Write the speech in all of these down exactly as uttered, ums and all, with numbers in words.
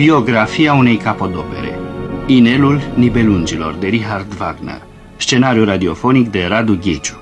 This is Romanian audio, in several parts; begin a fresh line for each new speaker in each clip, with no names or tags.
Biografia unei capodopere. Inelul Nibelungilor de Richard Wagner. Scenariu radiofonic de Radu Gheciu.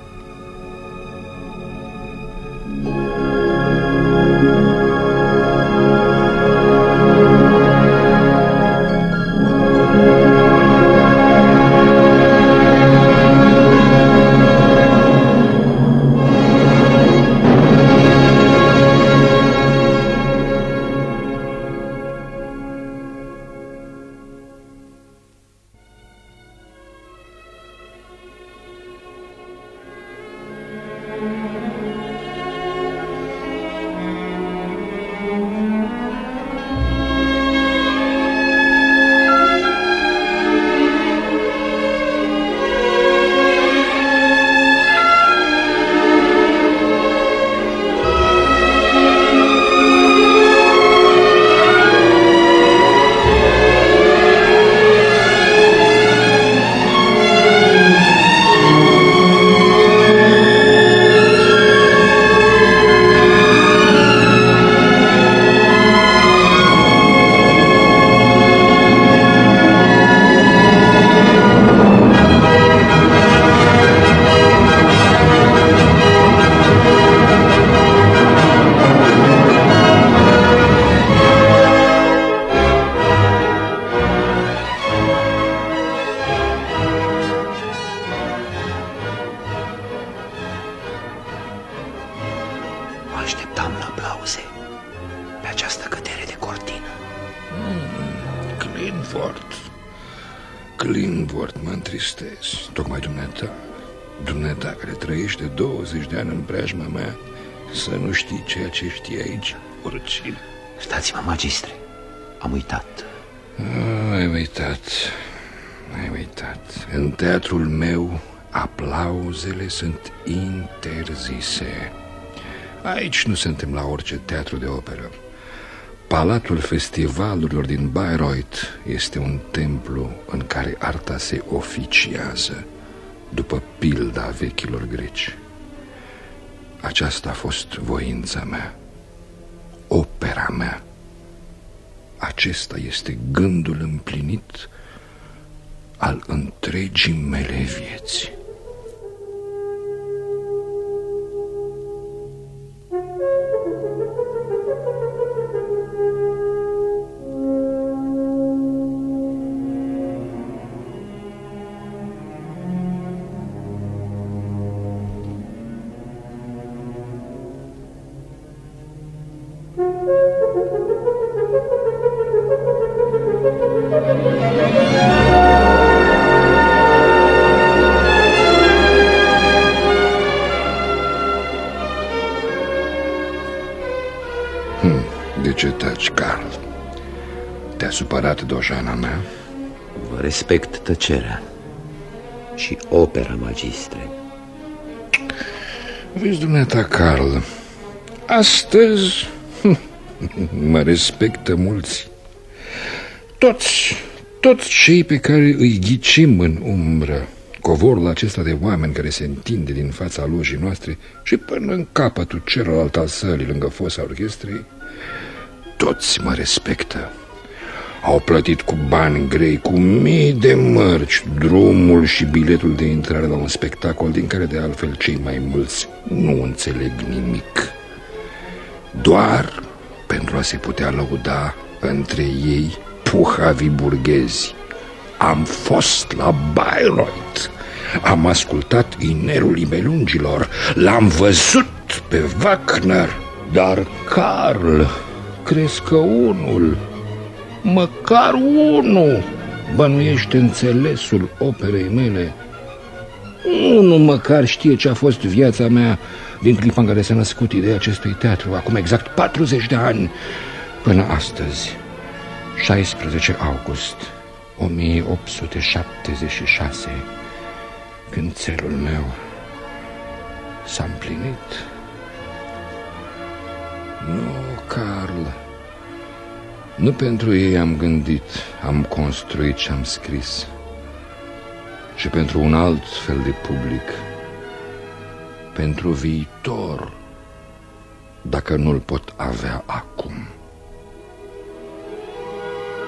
Așteptam la aplauze pe această cădere de cortină.
Mm, Clinford, Clinford, mă întristez. Tocmai dumneata, dumneata care trăiește douăzeci de ani în preajma mea, să nu știi ceea ce știi aici, oricine.
Stați-mă, magistre, am uitat.
Ah, ai uitat, ai uitat. În teatrul meu aplauzele sunt interzise. Aici nu suntem la orice teatru de operă. Palatul festivalurilor din Bayreuth este un templu în care arta se oficiază, după pilda vechilor greci. Aceasta a fost voința mea, opera mea. Acesta este gândul împlinit al întregii mele vieți. Hmm, de ce taci, Carl? Te-a supărat dojana mea?
Vă respect tăcerea și opera, magistre.
Vezi, dumneata, Carl, astăzi mă respectă mulți. Toți, toți cei pe care îi ghicim în umbră, covorul acesta de oameni care se întinde din fața lojii noastre și până în capătul celălalt al sălii, lângă fosa orchestrei, toți mă respectă. Au plătit cu bani grei, cu mii de mărci, drumul și biletul de intrare la un spectacol din care de altfel cei mai mulți nu înțeleg nimic. Doar pentru a se putea lăuda între ei puhavi burghezi. Am fost la Bayreuth, am ascultat Inelul Nibelungilor, l-am văzut pe Wagner. Dar, Carl, crezi că unul, măcar unul, bănuiește înțelesul operei mele? Unul măcar știe ce a fost viața mea din clipa în care s-a născut ideea acestui teatru, acum exact patruzeci de ani, până astăzi, șaisprezece august o mie opt sute șaptezeci și șase, când țelul meu s-a împlinit. Nu, Carl, nu pentru ei am gândit, am construit și am scris, ci pentru un alt fel de public, pentru viitor, dacă nu-l pot avea acum.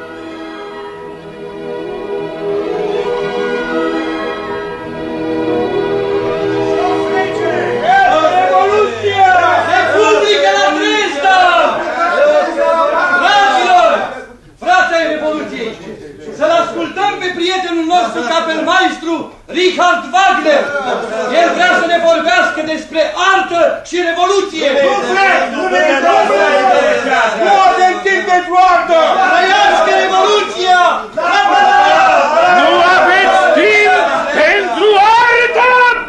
Richard Wagner. El vrea să ne vorbească despre artă și revoluție.
Nu vrem! Nu vrem! Nu avem timp pentru artă!
Trăiască revoluția!
Nu aveți timp pentru artă!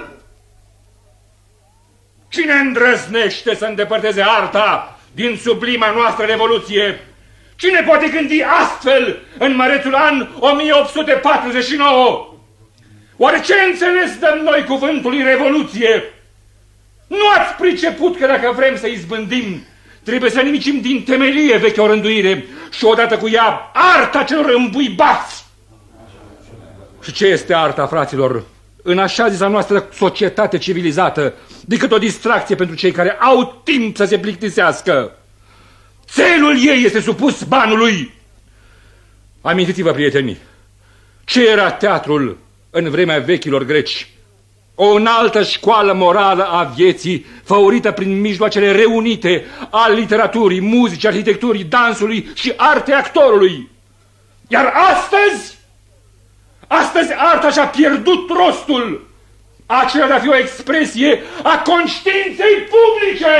Cine îndrăznește să îndepărteze arta din sublima noastră revoluție? Cine poate gândi astfel în mărețul an o mie opt sute patruzeci și nouă? Oare ce înțeles dăm noi cuvântului revoluție? Nu ați priceput că dacă vrem să izbândim, trebuie să nimicim din temelie vechea o rânduire și odată cu ea arta celor îmbuibați? Și ce este arta, fraților, în așa zisa noastră societate civilizată, decât o distracție pentru cei care au timp să se plictisească? Țelul ei este supus banului. Amintiți-vă, prieteni, ce era teatrul în vremea vechilor greci? O înaltă școală morală a vieții, făurită prin mijloacele reunite al literaturii, muzicii, arhitecturii, dansului și artei actorului. Iar astăzi, astăzi arta și-a pierdut rostul, acela de a fi o expresie a conștiinței publice.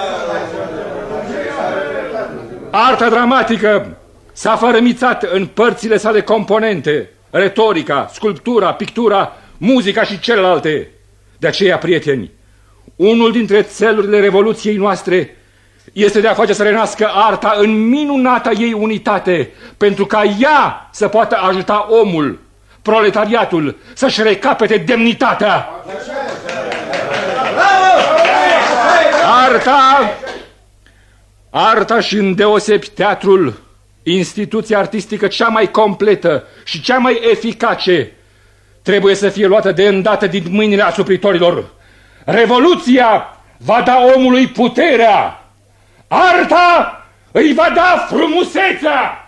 Arta dramatică s-a fărâmițat în părțile sale componente, retorica, sculptura, pictura, muzica și celelalte. De aceea, prieteni, unul dintre țelurile revoluției noastre este de a face să renască arta în minunata ei unitate, pentru ca ea să poată ajuta omul, proletariatul, să-și recapete demnitatea. Arta, arta și îndeosebi teatrul, instituția artistică cea mai completă și cea mai eficace, trebuie să fie luată de îndată din mâinile asupritorilor. Revoluția va da omului puterea, arta îi va da frumusețea.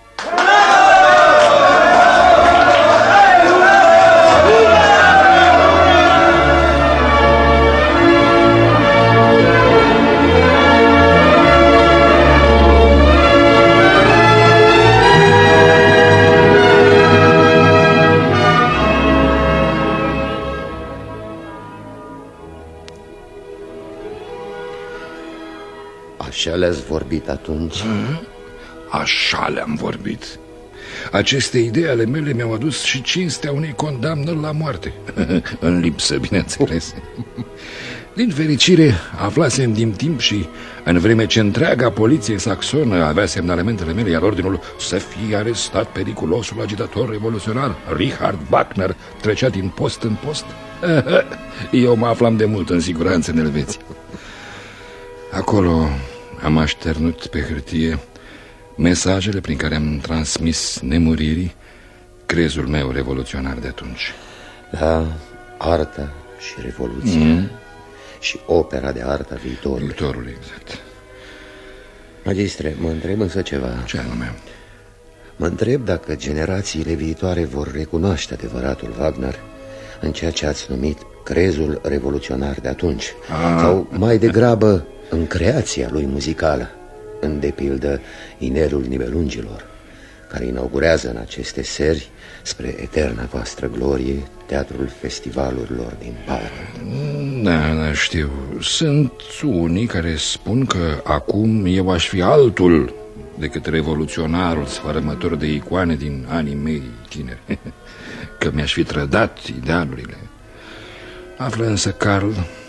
Așa le-ați vorbit atunci?
Așa le-am vorbit. Aceste idei ale mele mi-au adus și cinstea unei condamnări la moarte. În lipsă, bineînțeles. Din fericire, aflasem din timp și în vreme ce întreaga poliție saxonă avea semnalementele mele, iar ordinul să fie arestat periculosul agitator revoluționar Richard Wagner trecea din post în post, eu mă aflam de mult în siguranță în Elveția. Acolo am așternut pe hârtie mesajele prin care am transmis nemuririi crezul meu revoluționar de atunci.
Da, arta și revoluția mm. și opera de arta viitorului.
Viitorului, exact.
Magistre, mă întreb însă ceva.
Ce anume?
Mă întreb dacă generațiile viitoare vor recunoaște adevăratul Wagner în ceea ce ați numit crezul revoluționar de atunci. A. Sau mai degrabă în creația lui muzicală, în de pildă Inelul Nibelungilor, care inaugurează în aceste seri, spre eterna voastră glorie, teatrul festivalurilor din Bayern.
Da, da, știu. Sunt unii care spun că acum eu aș fi altul decât revoluționarul sfărămător de icoane din anii mei tineri. Că mi-aș fi trădat idealurile. Află însă, Carl,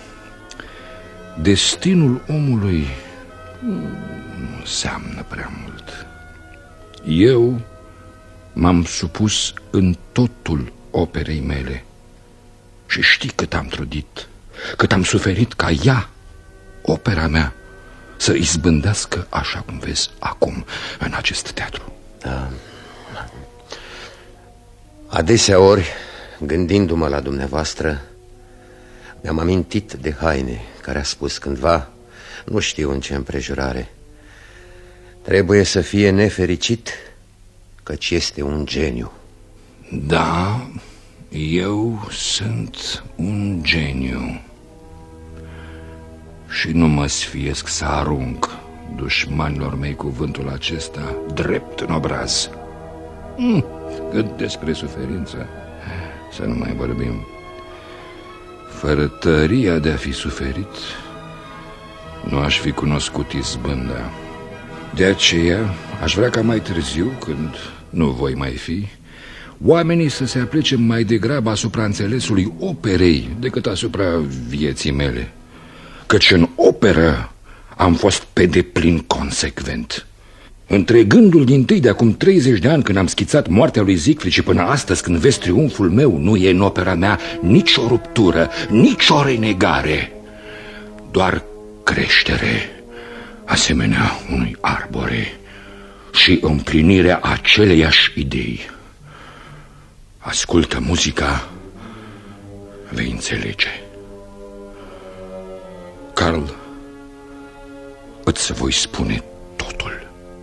destinul omului nu înseamnă prea mult. Eu m-am supus în totul operei mele și știi cât am trudit, cât am suferit ca ea, opera mea, să izbândească așa cum vezi acum în acest teatru.
Da. Adesea ori, gândindu-mă la dumneavoastră, mi-am amintit de Heine, care a spus cândva, nu știu în ce împrejurare, trebuie să fie nefericit, căci este un geniu.
Da, eu sunt un geniu și nu mă sfiesc să arunc dușmanilor mei cuvântul acesta drept în obraz. Cât despre suferință, să nu mai vorbim. Fără tăria de a fi suferit, nu aș fi cunoscut izbânda. De aceea aș vrea ca mai târziu, când nu voi mai fi, oamenii să se aplece mai degrabă asupra înțelesului operei decât asupra vieții mele. Căci în operă am fost pe deplin consecvent. Între gândul dintâi de acum treizeci de ani, când am schițat moartea lui Siegfried, și până astăzi, când vezi triumful meu, nu e în opera mea nici o ruptură, nici o renegare, doar creștere, asemenea unui arbore, și împlinirea aceleiași idei. Ascultă muzica, vei înțelege. Carl, îți voi spune totul.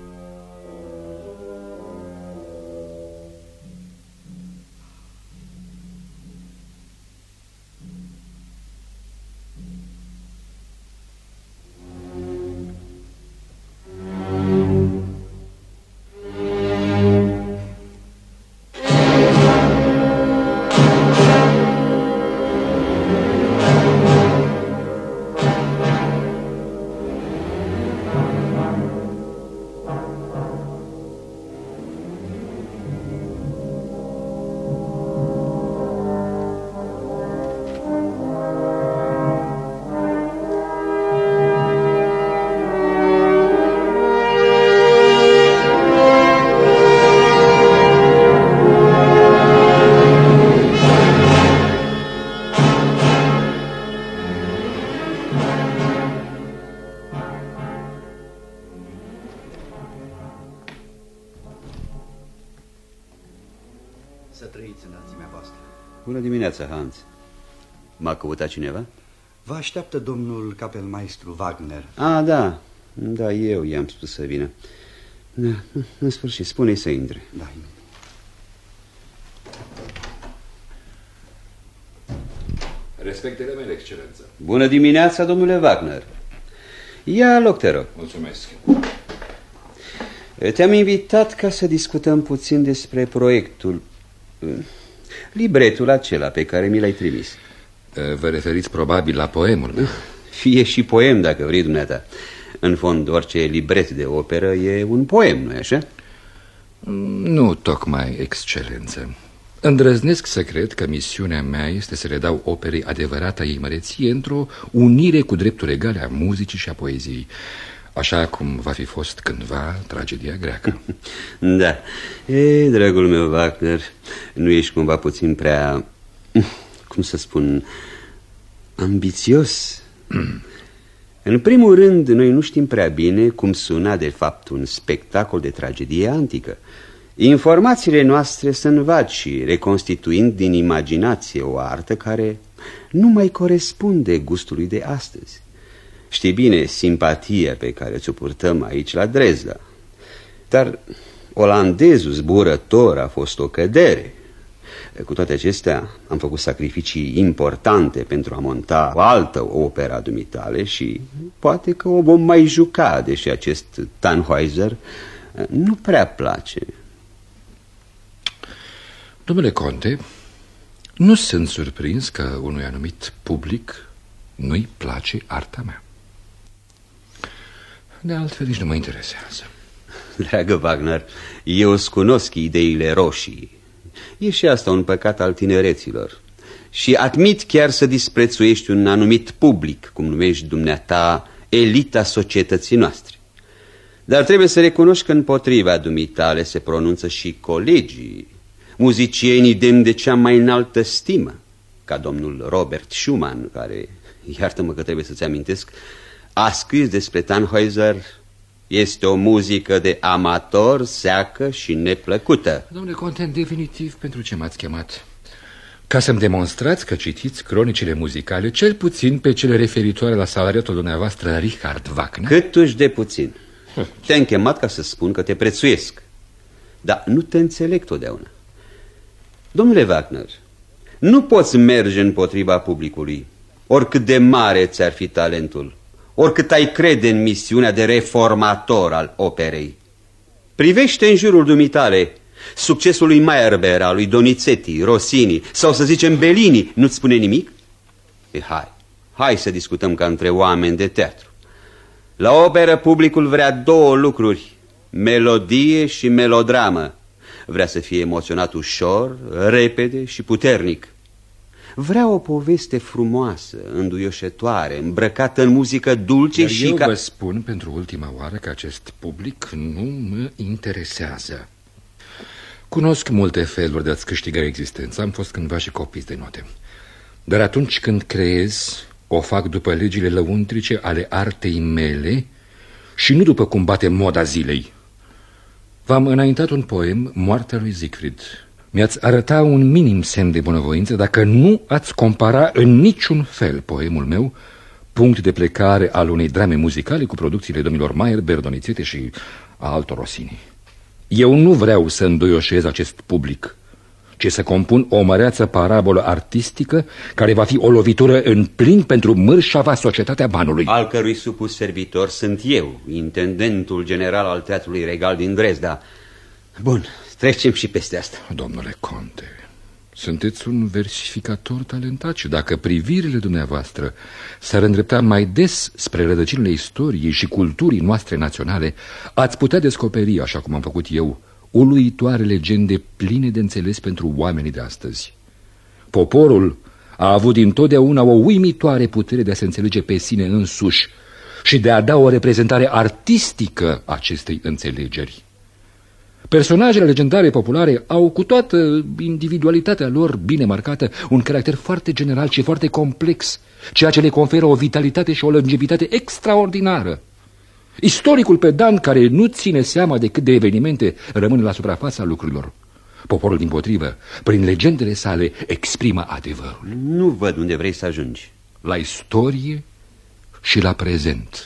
Să trăiți înălțimea voastră.
Bună dimineața, Hans. M-a căutat cineva?
Vă așteaptă domnul capelmaestru Wagner.
Ah, da. Da, eu i-am spus să vină. Da, în sfârșit, spune-i să intre.
Da.
Respectele mele, excelență.
Bună dimineața, domnule Wagner. Ia loc, te rog.
Mulțumesc.
Te-am invitat ca să discutăm puțin despre proiectul, libretul acela pe care mi l-ai trimis.
Vă referiți probabil la poemul meu?
Fie și poem, dacă vrei, dumneata. În fond, orice libret de operă e un poem, nu-i așa?
Nu tocmai, excelență. Îndrăznesc să cred că misiunea mea este să le dau operei adevărata ei măreție într-o unire cu drepturi egale a muzicii și a poeziei, așa cum va fi fost cândva tragedia greacă.
Da. E, dragul meu, Wagner, nu ești cumva puțin prea, cum să spun, ambițios? În primul rând, noi nu știm prea bine cum suna de fapt un spectacol de tragedie antică. Informațiile noastre sunt vagi și reconstituind din imaginație o artă care nu mai corespunde gustului de astăzi. Știi bine simpatia pe care ți-o purtăm aici la Dresda. Dar olandezul zburător a fost o cădere. Cu toate acestea am făcut sacrificii importante pentru a monta o altă opera dumitale și poate că o vom mai juca, deși acest Tannhäuser nu prea place.
Domnule conte, nu sunt surprins că unui anumit public nu-i place arta mea. De altfel nici nu mă interesează.
Dragă Wagner, eu îți cunosc ideile roșii. E și asta un păcat al tinereților. Și admit chiar să disprețuiești un anumit public, cum numești dumneata elita societății noastre. Dar trebuie să recunoști că împotriva dumitale se pronunță și colegii, muzicienii demni de cea mai înaltă stimă, ca domnul Robert Schumann, care, iartă-mă că trebuie să-ți amintesc, a scris despre Tannhäuser: este o muzică de amator, seacă și neplăcută.
Domnule conte, în definitiv, pentru ce m-ați chemat? Ca să-mi demonstrați că citiți cronicile muzicale, cel puțin pe cele referitoare la salariatul dumneavoastră Richard Wagner?
Câtuși de puțin. Te-am chemat ca să spun că te prețuiesc, dar nu te înțeleg totdeauna. Domnule Wagner, nu poți merge împotriva publicului, oricât de mare ți-ar fi talentul, oricât ai crede în misiunea de reformator al operei. Privește în jurul dumitale succesul lui Meyerbeer, al lui Donizetti, Rossini sau să zicem Bellini, nu-ți spune nimic? E, hai, hai să discutăm ca între oameni de teatru. La operă publicul vrea două lucruri, melodie și melodramă. Vrea să fie emoționat ușor, repede și puternic. Vrea o poveste frumoasă, înduioșătoare, îmbrăcată în muzică dulce. Dar și
eu
ca...
vă spun pentru ultima oară că acest public nu mă interesează. Cunosc multe feluri de a-ți câștiga existența. Am fost cândva și copist de note. Dar atunci când creez, o fac după legile lăuntrice ale artei mele și nu după cum bate moda zilei. V-am înaintat un poem, Moartea lui Siegfried. Mi-ați arăta un minim semn de bunăvoință dacă nu ați compara în niciun fel poemul meu, punct de plecare al unei drame muzicale, cu producțiile domnilor Maier, Berdonițete și a altor Rossini. Eu nu vreau să înduioșez acest public, ci să compun o măreață parabolă artistică care va fi o lovitură în plin pentru mărșava societatea banului.
Al cărui supus servitor sunt eu, intendentul general al Teatrului Regal din Dresda. Bun, trecem și peste asta.
Domnule conte, sunteți un versificator talentat și dacă privirile dumneavoastră s-ar îndrepta mai des spre rădăcinile istoriei și culturii noastre naționale, ați putea descoperi, așa cum am făcut eu, uluitoare legende pline de înțeles pentru oamenii de astăzi. Poporul a avut dintotdeauna o uimitoare putere de a se înțelege pe sine însuși și de a da o reprezentare artistică acestei înțelegeri. Personajele legendare populare au, cu toată individualitatea lor bine marcată, un caracter foarte general și foarte complex, ceea ce le conferă o vitalitate și o longevitate extraordinară. Istoricul pedant care nu ține seama decât de evenimente rămâne la suprafața lucrurilor. Poporul, dimpotrivă, prin legendele sale, exprimă adevărul.
Nu văd unde vrei să ajungi.
La istorie și la prezent.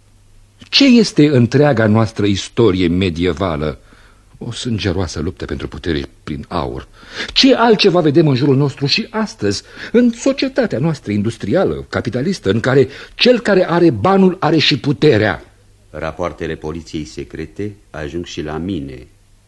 Ce este întreaga noastră istorie medievală? O sângeroasă luptă pentru putere prin aur. Ce altceva vedem în jurul nostru și astăzi, în societatea noastră industrială, capitalistă, în care cel care are banul are și puterea?
Rapoartele poliției secrete ajung și la mine.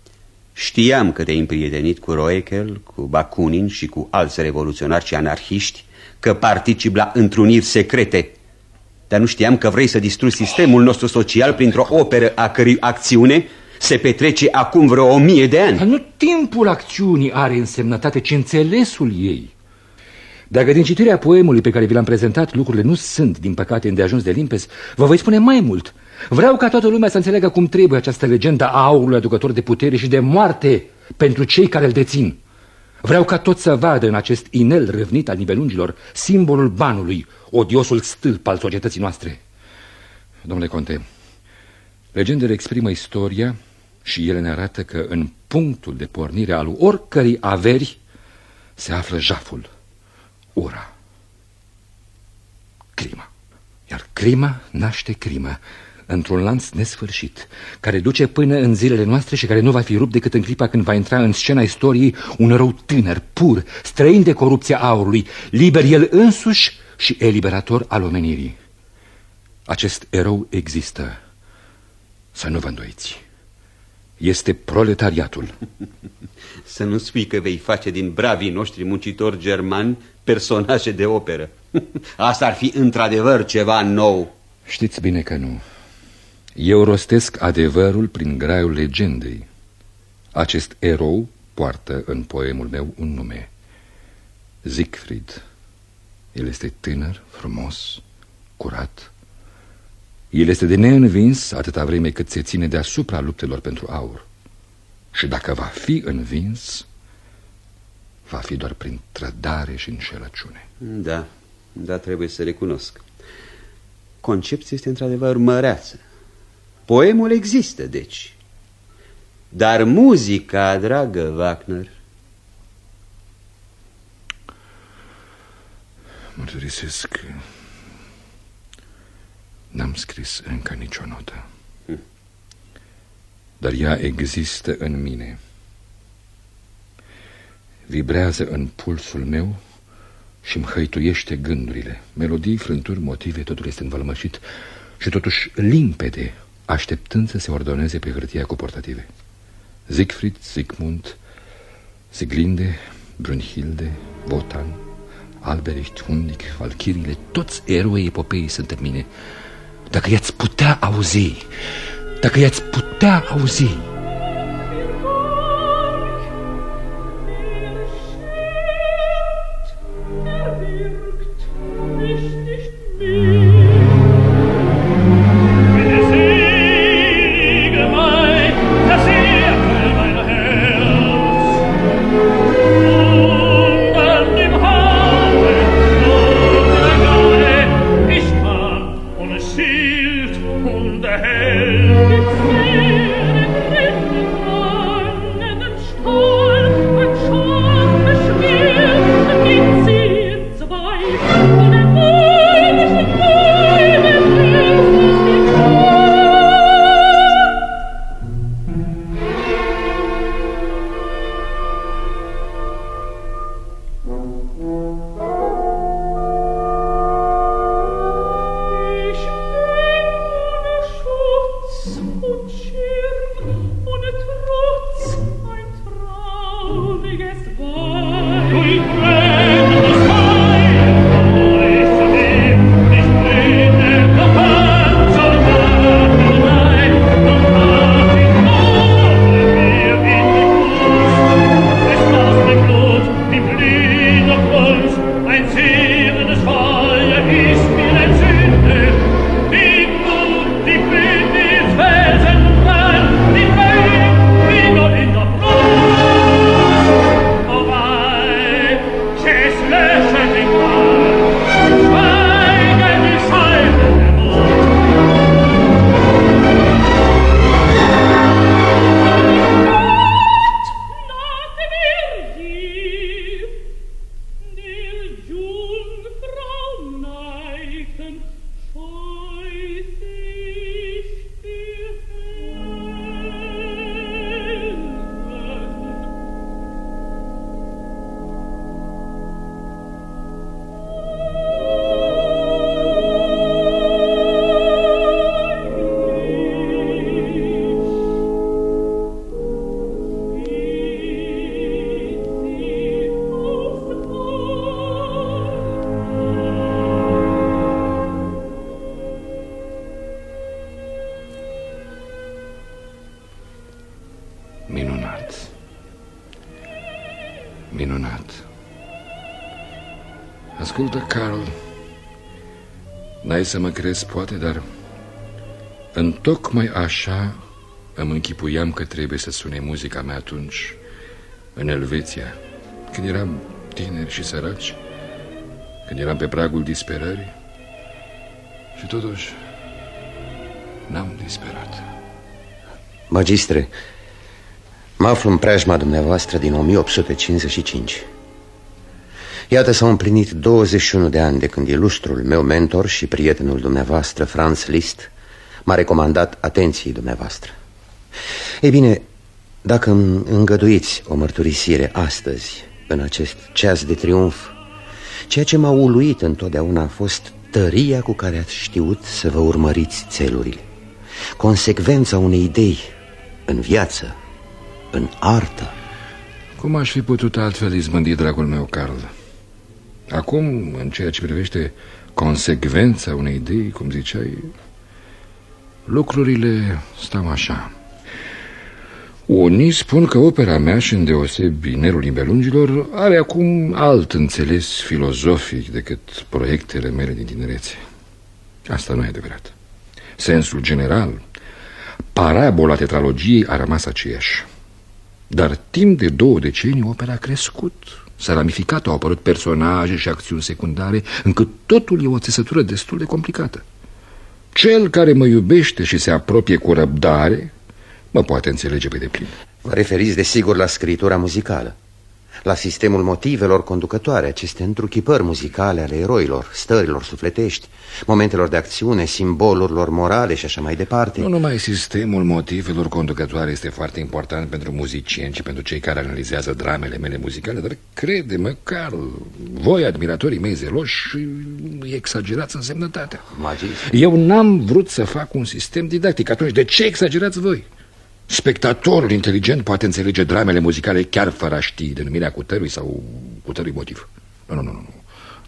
Știam că te-ai împrietenit cu Roekel, cu Bakunin și cu alți revoluționari și anarhiști, că participi la întruniri secrete. Dar nu știam că vrei să distrugi sistemul nostru social printr-o operă a cărei acțiune se petrece acum vreo o mie de ani.
Dar nu timpul acțiunii are însemnătate, ci înțelesul ei. Dacă din citirea poemului pe care vi l-am prezentat lucrurile nu sunt, din păcate, îndeajuns de limpezi, vă voi spune mai mult. Vreau ca toată lumea să înțeleagă cum trebuie această legendă a aurului aducător de putere și de moarte pentru cei care îl dețin. Vreau ca toți să vadă în acest inel râvnit al nibelungilor simbolul banului, odiosul stâlp al societății noastre. Domnule conte, legendele exprimă istoria și ele ne arată că în punctul de pornire al oricărei averi se află jaful, ura, crima. Iar crima naște crimă într-un lanț nesfârșit, care duce până în zilele noastre și care nu va fi rupt decât în clipa când va intra în scena istoriei un rău tânăr, pur, străin de corupția aurului, liber el însuși și eliberator al omenirii. Acest erou există. Să nu vă îndoiți. Este proletariatul.
Să nu spui că vei face din bravii noștri muncitori germani personaje de operă. Asta ar fi într-adevăr ceva nou.
Știți bine că nu. Eu rostesc adevărul prin graiul legendei. Acest erou poartă în poemul meu un nume: Siegfried. El este tânăr, frumos, curat. El este de neînvins atâta vreme cât se ține deasupra luptelor pentru aur. Și dacă va fi învins, va fi doar prin trădare și înșelăciune.
Da, da, trebuie să recunosc. Concepția este într-adevăr măreață. Poemul există, deci. Dar muzica, dragă Wagner...
Mărturisesc că n-am scris încă nicio notă. hm. Dar ea există în mine. Vibrează în pulsul meu și îmi hăituiește gândurile. Melodii, frânturi, motive, totul este învălmășit și totuși limpede, așteptând să se ordoneze pe hârtia cu portative. Siegfried, Siegmund, Sieglinde, Brunhilde, Wotan, Albericht, Hundic, valchirile, toți eroii epopeii sunt în mine. Dacă i-ați putea auzi, dacă i-ați putea auzi. Minunat. Ascultă, Carl, n-ai să mă crezi, poate, dar întocmai așa îmi închipuiam că trebuie să sune muzica mea atunci, în Elveția, când eram tineri și săraci, când eram pe pragul disperării. Și totuși n-am disperat.
Magistre, mă aflu în preajma dumneavoastră din o mie opt sute cincizeci și cinci. Iată, s-au împlinit douăzeci și unu de ani de când ilustrul meu mentor și prietenul dumneavoastră, Franz Liszt, m-a recomandat atenției dumneavoastră. Ei bine, dacă îmi îngăduiți o mărturisire astăzi, în acest ceas de triumf, ceea ce m-a uluit întotdeauna a fost tăria cu care ați știut să vă urmăriți țelurile, consecvența unei idei în viață, în artă.
Cum aș fi putut altfel izbândi, dragul meu, Carl? Acum, în ceea ce privește consecvența unei idei, cum ziceai, lucrurile stau așa. Unii spun că opera mea, și îndeosebi Nerul Nibelungilor, are acum alt înțeles filozofic decât proiectele mele din tinerețe. Asta nu e adevărat. Sensul general, parabola tetralogiei a rămas aceeași. Dar timp de două decenii opera a crescut, s-a ramificat, au apărut personaje și acțiuni secundare, încât totul e o țesătură destul de complicată. Cel care mă iubește și se apropie cu răbdare mă poate înțelege pe deplin.
Vă referiți desigur la scritura muzicală, la sistemul motivelor conducătoare, aceste întruchipări muzicale ale eroilor, stărilor sufletești, momentelor de acțiune, simbolurilor morale și așa mai departe.
Nu numai sistemul motivelor conducătoare este foarte important pentru muzicieni și pentru cei care analizează dramele mele muzicale, dar crede-mă, Carl, voi, admiratorii mei zeloși, exagerați însemnătatea.
Magist.
Eu n-am vrut să fac un sistem didactic. Atunci de ce exagerați voi? Spectatorul inteligent poate înțelege dramele muzicale chiar fără a ști denumirea cutărui sau cutărui motiv. Nu, nu, nu, nu.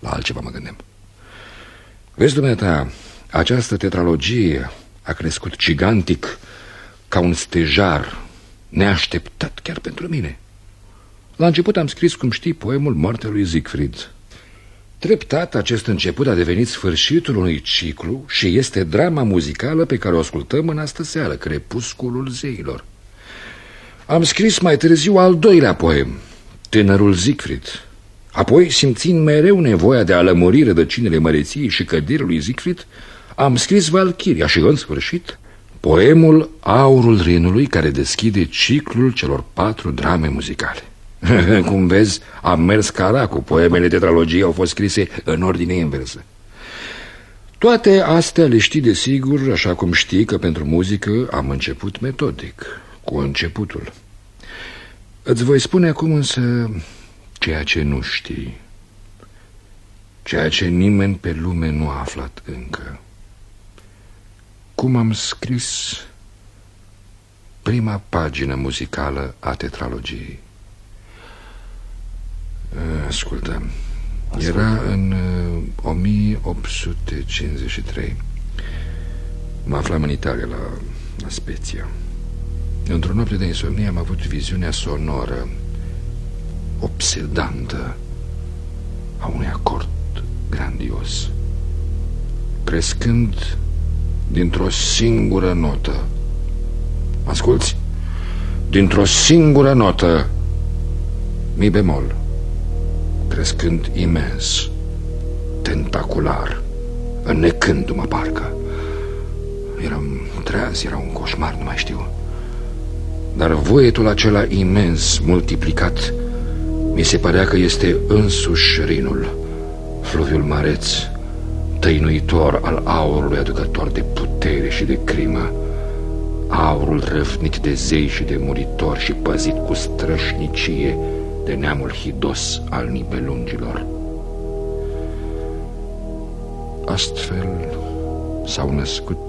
La altceva mă gândeam. Vezi, dumneata, această tetralogie a crescut gigantic ca un stejar neașteptat chiar pentru mine. La început am scris, cum știi, poemul Moartea lui Siegfried. Treptat, acest început a devenit sfârșitul unui ciclu și este drama muzicală pe care o ascultăm în astă seară, Crepusculul zeilor. Am scris mai târziu al doilea poem, Tânărul Siegfried. Apoi, simțind mereu nevoia de a lămuri rădăcinile măreției și căderii lui Siegfried, am scris Valchiria și, în sfârșit, poemul Aurul Rinului, care deschide ciclul celor patru drame muzicale. Cum vezi, am mers ca cu poemele tetralogiei au fost scrise în ordine inversă. Toate astea le știi de sigur, așa cum știi că pentru muzică am început metodic, cu începutul. Îți voi spune acum însă ceea ce nu știi, ceea ce nimeni pe lume nu a aflat încă. Cum am scris prima pagină muzicală a tetralogiei. Ascultă, era în o mie opt sute cincizeci și trei. Mă aflam în Italia, la, la Spezia. Într-o noapte de insomnie am avut viziunea sonoră obsedantă a unui acord grandios, crescând dintr-o singură notă. Asculți? Dintr-o singură notă, mi bemol, crescând imens, tentacular, înnecându-mă parcă. Eram treaz, era un coșmar, nu mai știu. Dar voietul acela imens, multiplicat, mi se părea că este însuși Rinul, fluviul măreț, tăinuitor al aurului, aducător de putere și de crimă, aurul răvnit de zei și de muritori și păzit cu strășnicie de neamul hidos al Nibelungilor. Astfel s-au născut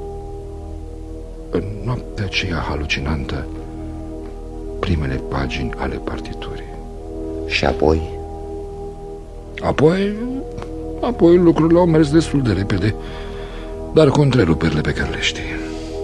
în noaptea aceea halucinantă primele pagini ale partiturii.
Și apoi?
Apoi, apoi lucrurile au mers destul de repede, dar cu întreruperile pe care le știi.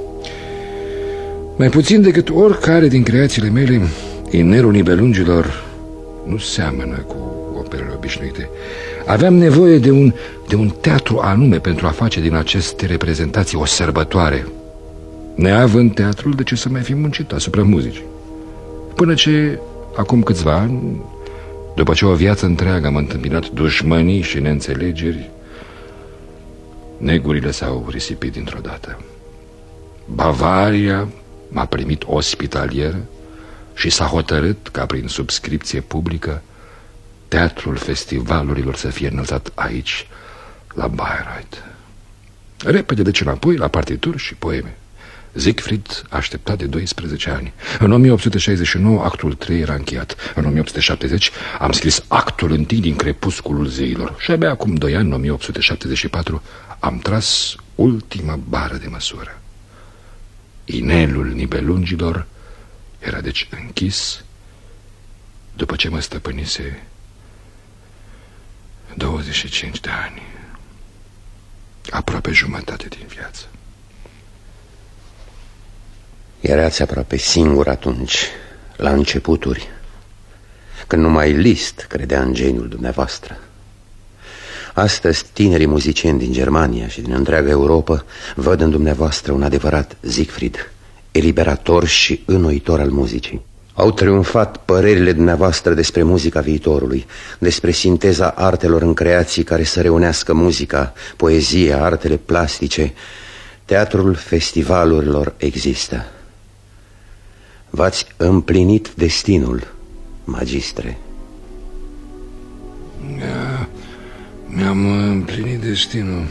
Mai puțin decât oricare din creațiile mele, Inerul Nibelungilor nu seamănă cu operele obișnuite. Aveam nevoie de un, de un teatru anume pentru a face din aceste reprezentații o sărbătoare. Neavând teatrul, de ce să mai fi muncit asupra muzicii? Până ce, acum câțiva ani, după ce o viață întreagă am întâmpinat dușmănii și neînțelegeri, negurile s-au risipit dintr-o dată. Bavaria m-a primit ospitalier și s-a hotărât ca prin subscripție publică teatrul festivalurilor să fie înălțat aici, la Bayreuth. Repede deci înapoi la partituri și poeme. Siegfried aștepta de doisprezece ani. În o mie opt sute șaizeci și nouă actul trei era încheiat. În o mie opt sute șaptezeci am scris actul întâi din Crepusculul zeilor. Și abia acum doi ani, în o mie opt sute șaptezeci și patru, am tras ultima bară de măsură. Inelul Nibelungilor era deci închis după ce mă stăpânise douăzeci și cinci de ani, aproape jumătate din viață.
Erați aproape singur atunci, la începuturi, când numai Liszt credea în geniul dumneavoastră. Astăzi, tinerii muzicieni din Germania și din întreaga Europa văd în dumneavoastră un adevărat Siegfried, eliberator și înnoitor al muzicii. Au triumfat părerile dumneavoastră despre muzica viitorului, despre sinteza artelor în creații care să reunească muzica, poezia, artele plastice. Teatrul festivalurilor există. V-ați împlinit destinul, magistre.
Da, mi-am împlinit destinul.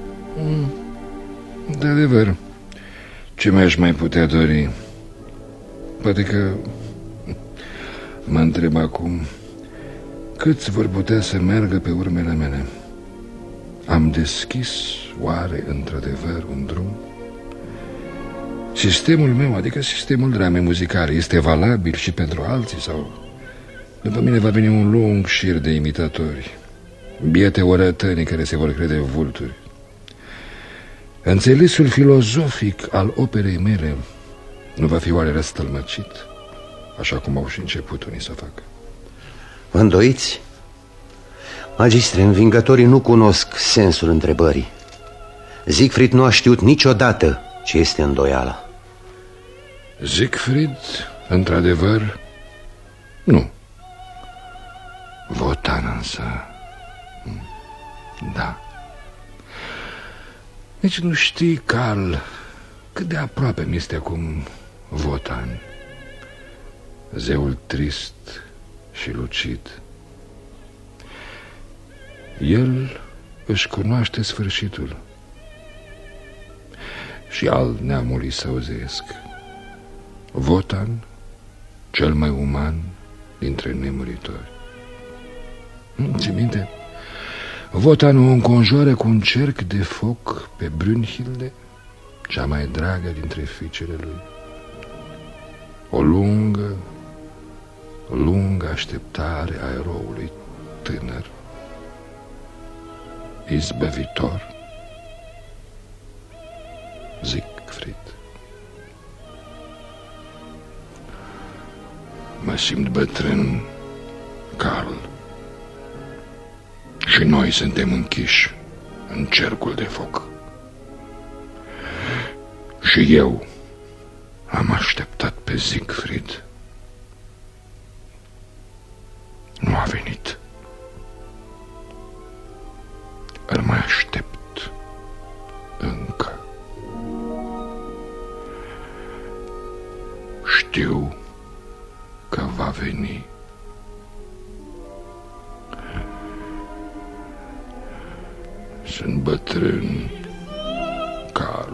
De adevăr, ce mi-aș mai putea dori? Poate că mă întreb acum, câți vor putea să meargă pe urmele mele? Am deschis oare într-adevăr un drum? Sistemul meu, adică sistemul dramei muzicale, este valabil și pentru alții sau după mine va veni un lung șir de imitatori? biete orătănii care se vor crede vulturi. Înțelesul filozofic al operei mele nu va fi oare răstălmăcit, așa cum au și început unii să facă?
Vă îndoiți? Magistre, învingătorii nu cunosc sensul întrebării. Siegfried nu a știut niciodată ce este îndoiala.
Siegfried, într-adevăr, nu. Wotan însă, da. Deci nu știi, Karl, cât de aproape mi este acum Wotan, zeul trist și lucid. El își cunoaște sfârșitul și al neamului său zeiesc. Wotan, cel mai uman dintre nemuritori. Ți minte? Wotan o înconjoară cu un cerc de foc pe Brünnhilde, cea mai dragă dintre fiicele lui. O lungă, lungă așteptare a eroului tânăr, izbăvitor, Siegfried. Mă simt bătrân, Karl, și noi suntem închiși în cercul de foc. Și eu am așteptat pe Siegfried. Nu a venit. Îl mai aștept încă. Știu că va veni. Sunt bătrân, Karl.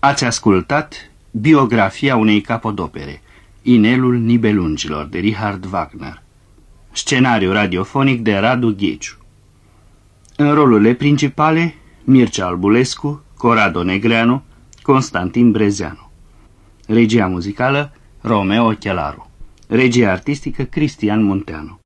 Ați ascultat biografia unei capodopere, Inelul Nibelungilor, de Richard Wagner. Scenariu radiofonic de Radu Gheciu. În rolurile principale, Mircea Albulescu, Corrado Negreanu, Constantin Brezeanu. Regia muzicală, Romeo Chelaru. Regia artistică, Cristian Munteanu.